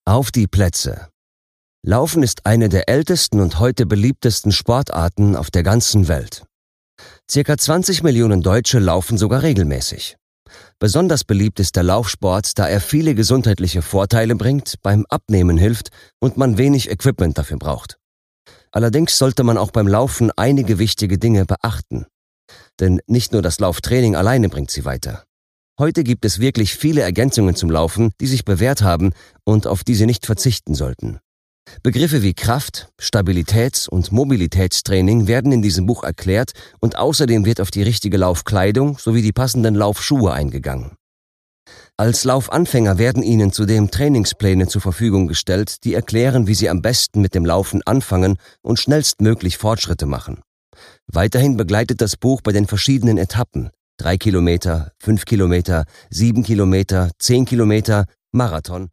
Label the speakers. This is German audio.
Speaker 1: Auf die Plätze. Laufen ist eine der ältesten und heute beliebtesten Sportarten auf der ganzen Welt. Circa 20 Millionen Deutsche laufen sogar regelmäßig. Besonders beliebt ist der Laufsport, da er viele gesundheitliche Vorteile bringt, beim Abnehmen hilft und man wenig Equipment dafür braucht. Allerdings sollte man auch beim Laufen einige wichtige Dinge beachten. Denn nicht nur das Lauftraining alleine bringt sie weiter. Heute gibt es wirklich viele Ergänzungen zum Laufen, die sich bewährt haben und auf die Sie nicht verzichten sollten. Begriffe wie Kraft-, Stabilitäts- und Mobilitätstraining werden in diesem Buch erklärt und außerdem wird auf die richtige Laufkleidung sowie die passenden Laufschuhe eingegangen. Als Laufanfänger werden Ihnen zudem Trainingspläne zur Verfügung gestellt, die erklären, wie Sie am besten mit dem Laufen anfangen und schnellstmöglich Fortschritte machen. Weiterhin begleitet das Buch bei den verschiedenen Etappen: 3 Kilometer, 5 Kilometer, 7 Kilometer, 10 Kilometer, Marathon